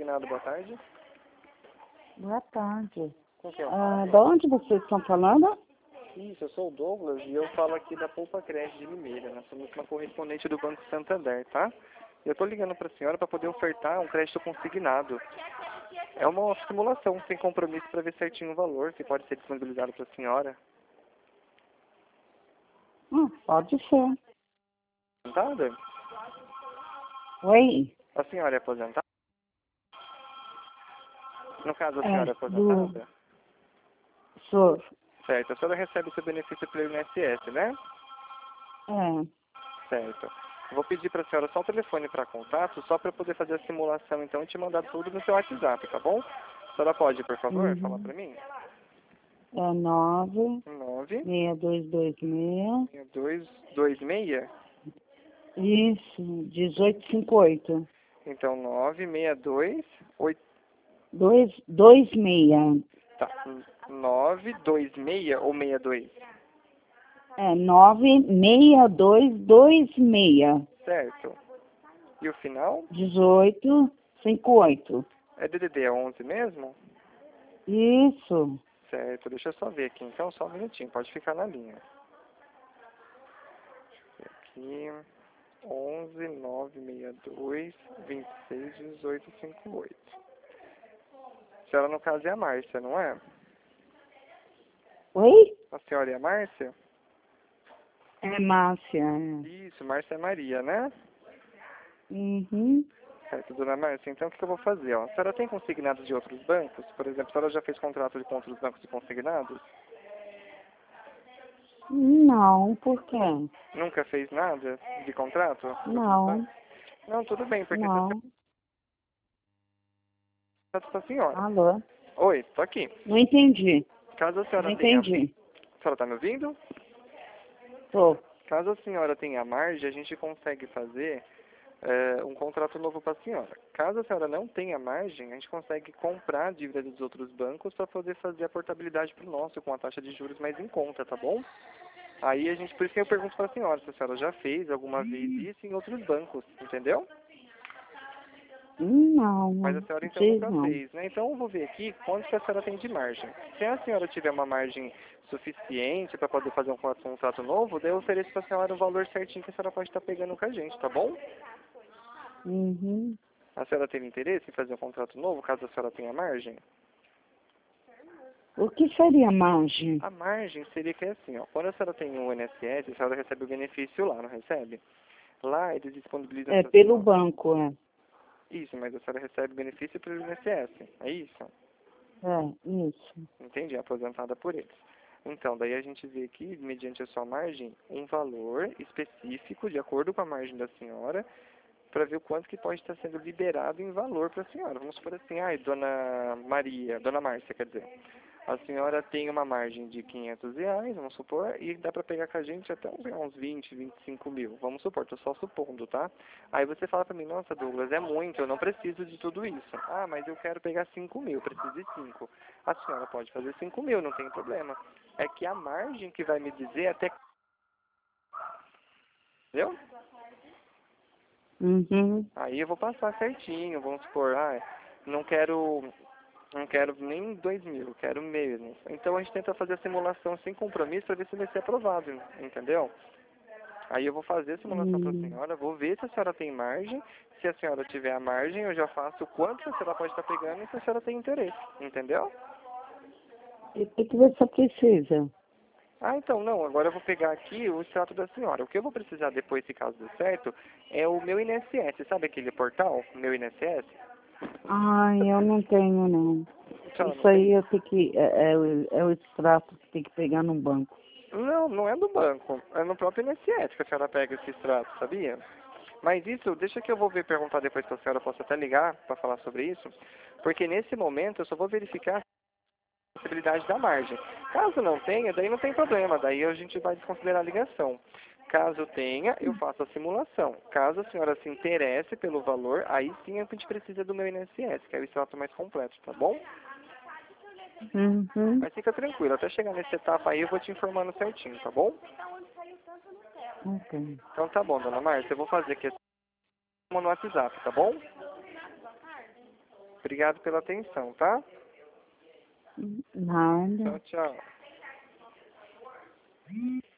Consignado, boa tarde. Boa tarde. Com quem eu De onde vocês estão falando? Isso, eu sou o Douglas e eu falo aqui da Poupa Crédito de Limeira. Nós somos uma correspondente do Banco Santander, tá? Eu estou ligando para a senhora para poder ofertar um crédito consignado. É uma simulação sem compromisso para ver certinho o valor, se pode ser disponibilizado para a senhora. Pode ser. Aposentada? Oi? A senhora é aposentada? No caso, a senhora é aposentada? Sou. Certo, a senhora recebe o seu benefício pelo INSS, né? Certo. Vou pedir para a senhora só o telefone para contato, só para poder fazer a simulação, então, e te mandar tudo no seu WhatsApp, tá bom? A senhora pode, por favor, falar para mim? 9 9 6226. 6226. Isso, 1858. Então, 962 26. tá, 926 ou 62? 96226. Certo. E o final? 1858. É DDD 11 mesmo? Isso. Certo, deixa eu só ver aqui, então, só um minutinho, pode ficar na linha. Aqui, 11 962 26 18 58. A senhora, no caso, é a Márcia, não é? Oi? A senhora é a Márcia? É Márcia. Isso, Márcia é Maria, né? Uhum. Certo, dona Márcia, então o que eu vou fazer? Ó? A senhora tem consignados de outros bancos? Por exemplo, a senhora já fez contrato com outros bancos de consignados? Não, por quê? Nunca fez nada de contrato? Não, Não, tudo bem, porque se a não. senhora para a senhora. Alô? Oi, tô aqui. Não entendi. Caso a senhora Não tenha... entendi. A senhora tá me ouvindo? Tô. Caso a senhora tenha margem, a gente consegue fazer um contrato novo para a senhora. Caso a senhora não tenha margem, a gente consegue comprar a dívida dos outros bancos para poder fazer a portabilidade para o nosso, com a taxa de juros mais em conta, tá bom? Aí a gente, por isso que eu pergunto para a senhora, se a senhora já fez alguma vez isso em outros bancos, entendeu? Não, Mas a senhora então fiz nunca não. fez, né? Então eu vou ver aqui quanto que a senhora tem de margem. Se a senhora tiver uma margem suficiente para poder fazer um contrato novo, daí eu ofereço para a senhora o valor certinho que a senhora pode estar pegando com a gente, tá bom? Uhum. A senhora tem interesse em fazer um contrato novo, caso a senhora tenha margem? O que seria margem? A margem seria que é assim, ó, quando a senhora tem um INSS, a senhora recebe o benefício lá, não recebe? Lá eles disponibilizam É para a pelo senhora... banco, é. Isso, mas a senhora recebe benefício pelo INSS, é isso? Isso. Entendi, aposentada por eles. Então, daí a gente vê aqui, mediante a sua margem, um valor específico, de acordo com a margem da senhora, para ver o quanto que pode estar sendo liberado em valor para a senhora. Vamos supor assim, dona Maria, dona Márcia, quer dizer, a senhora tem uma margem de R$ 500, vamos supor, e dá para pegar com a gente até uns 20, 25 mil. Vamos supor, estou só supondo, tá? Aí você fala para mim, nossa, Douglas, é muito, eu não preciso de tudo isso. Ah, mas eu quero pegar 5 mil, preciso de 5. A senhora pode fazer 5 mil, não tem problema. É que a margem que vai me dizer até... Entendeu? Uhum. Aí eu vou passar certinho, vamos supor, não quero nem 2 mil, quero mesmo. Então a gente tenta fazer a simulação sem compromisso para ver se vai ser aprovado, entendeu? Aí eu vou fazer a simulação para a senhora, vou ver se a senhora tem margem. Se a senhora tiver a margem, eu já faço o quanto a senhora pode estar pegando e se a senhora tem interesse, entendeu? E o que você precisa? Então, não, agora eu vou pegar aqui o extrato da senhora. O que eu vou precisar depois, se caso der certo, é o meu INSS. Sabe aquele portal, meu INSS? Ai, eu não tenho, não. Senhora, Isso não tem? aí eu tenho que... É o extrato que tem que pegar no banco. Não, não é do banco. É no próprio INSS que a senhora pega esse extrato, sabia? Mas isso, deixa que eu vou ver, perguntar depois para a senhora, eu posso até ligar para falar sobre isso, porque nesse momento eu só vou verificar a possibilidade da margem. Caso não tenha, daí não tem problema, daí a gente vai desconsiderar a ligação. Caso tenha, eu faço a simulação. Caso a senhora se interesse pelo valor, aí sim a gente precisa do meu INSS, que é o extrato mais completo, tá bom? Uhum. Mas fica tranquilo, até chegar nessa etapa aí eu vou te informando certinho, tá bom? Ok. Então tá bom, dona Márcia, eu vou fazer aqui no WhatsApp, tá bom? Obrigado pela atenção, tá? Nada. Tchau, tchau.